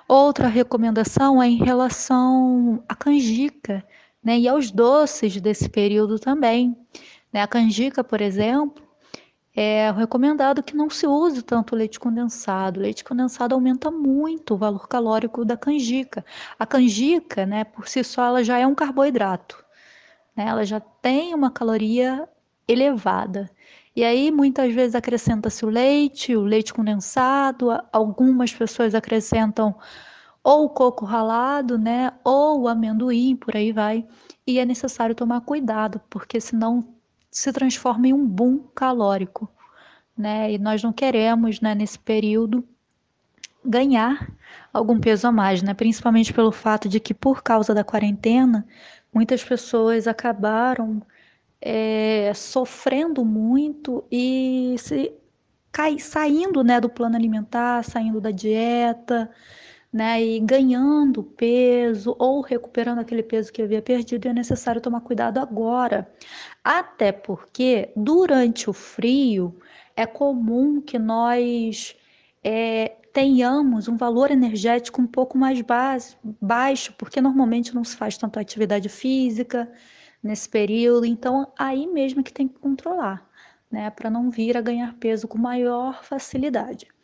Outra recomendação é em relação à canjica, né, e aos doces desse período também, né. A canjica, por exemplo, é recomendado que não se use tanto leite condensado. O leite condensado aumenta muito o valor calórico da canjica. A canjica, né, por si só, ela já é um carboidrato, né? Ela já tem uma caloria elevada. E aí, muitas vezes, acrescenta-se o leite condensado, algumas pessoas acrescentam ou o coco ralado, né, ou o amendoim, por aí vai. E é necessário tomar cuidado, porque senão se transforma em um boom calórico, né? E nós não queremos, né, nesse período, ganhar algum peso a mais, né? Principalmente pelo fato de que, por causa da quarentena, muitas pessoas acabaram sofrendo muito e saindo, né, do plano alimentar, saindo da dieta, né, e ganhando peso ou recuperando aquele peso que havia perdido, e é necessário tomar cuidado agora. Até porque durante o frio é comum que nós tenhamos um valor energético um pouco mais baixo, porque normalmente não se faz tanta atividade física nesse período, então aí mesmo que tem que controlar, né, para não vir a ganhar peso com maior facilidade.